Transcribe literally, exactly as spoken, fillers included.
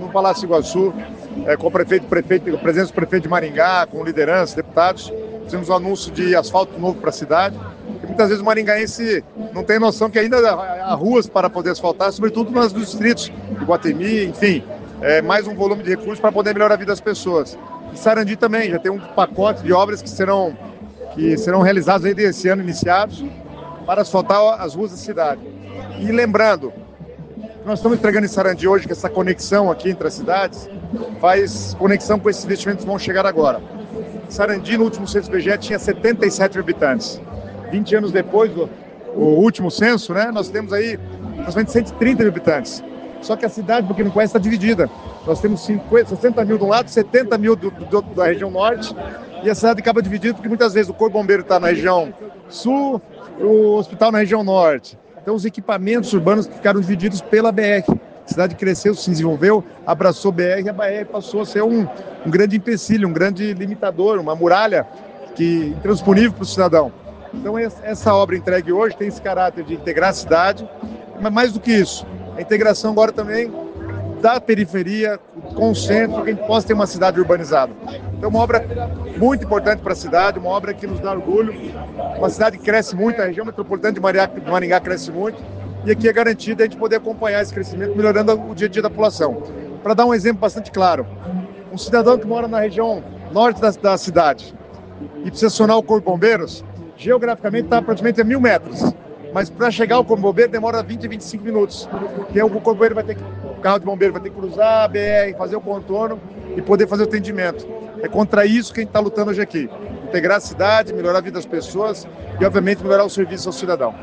no Palácio Iguaçu, é, com o prefeito, prefeito, a presença do prefeito de Maringá, com liderança, deputados. Fizemos o um anúncio de asfalto novo para a cidade. E muitas vezes o maringaense não tem noção que ainda há ruas para poder asfaltar, sobretudo nos distritos de Iguatemi, enfim, é, mais um volume de recursos para poder melhorar a vida das pessoas. E Sarandi também, já tem um pacote de obras que serão, que serão realizadas aí desse ano, iniciados, para asfaltar as ruas da cidade. E lembrando, nós estamos entregando em Sarandi hoje, que essa conexão aqui entre as cidades faz conexão com esses investimentos que vão chegar agora. Sarandi, no último censo I B G E, tinha setenta e sete habitantes. vinte anos depois do o último censo, né, nós temos aí praticamente cento e trinta mil habitantes. Só que a cidade, para quem não conhece, está dividida. Nós temos cinquenta, sessenta mil de um lado, setenta mil do, do, da região norte, e a cidade acaba dividida porque muitas vezes o Corpo Bombeiro está na região sul, o hospital na região norte. Então os equipamentos urbanos ficaram divididos pela B R. A cidade cresceu, se desenvolveu, abraçou a B R, e a B R passou a ser um, um grande empecilho, um grande limitador, uma muralha que, intransponível para o cidadão. Então essa obra entregue hoje tem esse caráter de integrar a cidade, mas mais do que isso, a integração agora também da periferia com o centro, para que a gente possa ter uma cidade urbanizada. Então uma obra muito importante para a cidade, uma obra que nos dá orgulho, uma cidade que cresce muito, a região metropolitana de Maringá, de Maringá cresce muito, e aqui é garantido a gente poder acompanhar esse crescimento, melhorando o dia a dia da população. Para dar um exemplo bastante claro, um cidadão que mora na região norte da, da cidade e precisa acionar o Corpo de Bombeiros, geograficamente está praticamente a mil metros, mas para chegar ao Corpo de Bombeiro demora vinte, vinte e cinco minutos, porque o Corpo de Bombeiro vai ter que, o carro de bombeiro vai ter que cruzar a B R, fazer o contorno e poder fazer o atendimento. É contra isso que a gente está lutando hoje aqui, integrar a cidade, melhorar a vida das pessoas e obviamente melhorar o serviço ao cidadão.